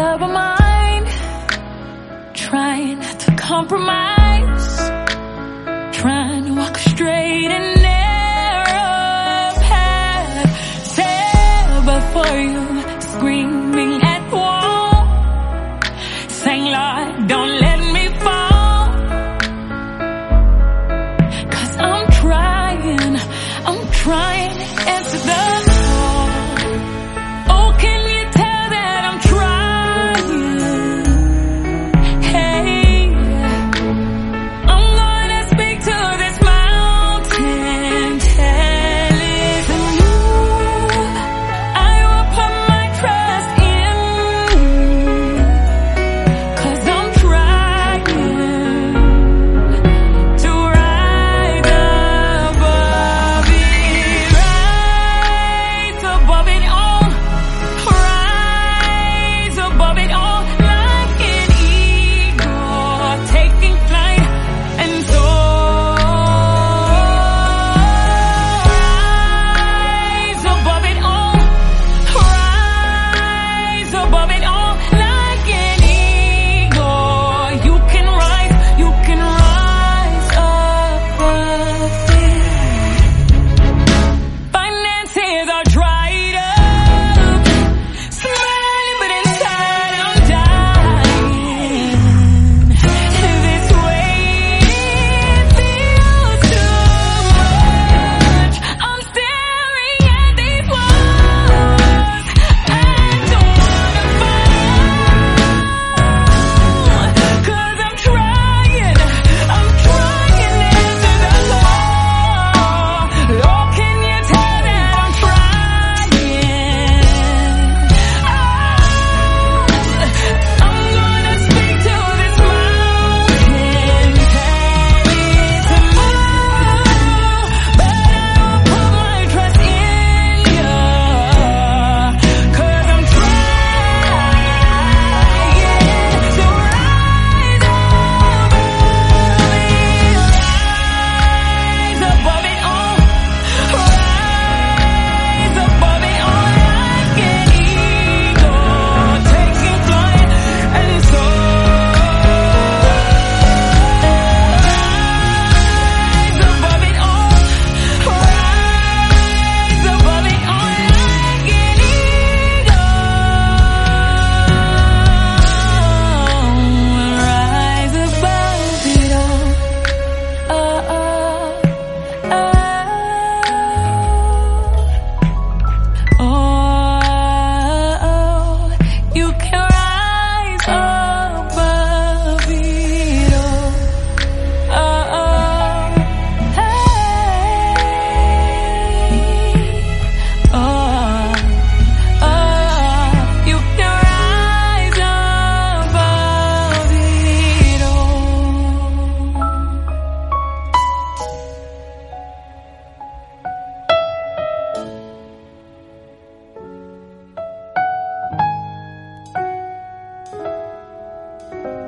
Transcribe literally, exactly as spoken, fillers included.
of a mind, trying to compromise, trying to walk a straight and narrow path. Sail before you, screaming at the wall, saying, Lord, don't let me fall. Cause I'm trying, I'm trying to answer the call. Oh, can you tell that I'm trying? Hey, I'm gonna speak to this mountain, tell it to you. I will put my trust in you, cause I'm trying to rise above it, rise above it all, rise above it all, like an eagle taking flight and soar. Rise above it all, rise above it all, like an eagle. You can rise, you can rise above it. Finances are dried up, smiling but inside I'm dying. This weight feels too much. I'm staring at these walls. I don't wanna fall, cause I'm trying, I'm trying to answer the call. Lord, can you tell that I'm trying? I'm gonna speak to this mountain, tell it to move, but I will put my trust in you, cause I'm trying to rise above it, rise above it all, rise above it all, like an eagle taking flight and soar. Rise above it all, rise above it all, like an eagle. Rise above it all. Oh, oh, oh. Oh, you can rise above it all. Oh, oh, hey. Oh, oh, you can rise above it all.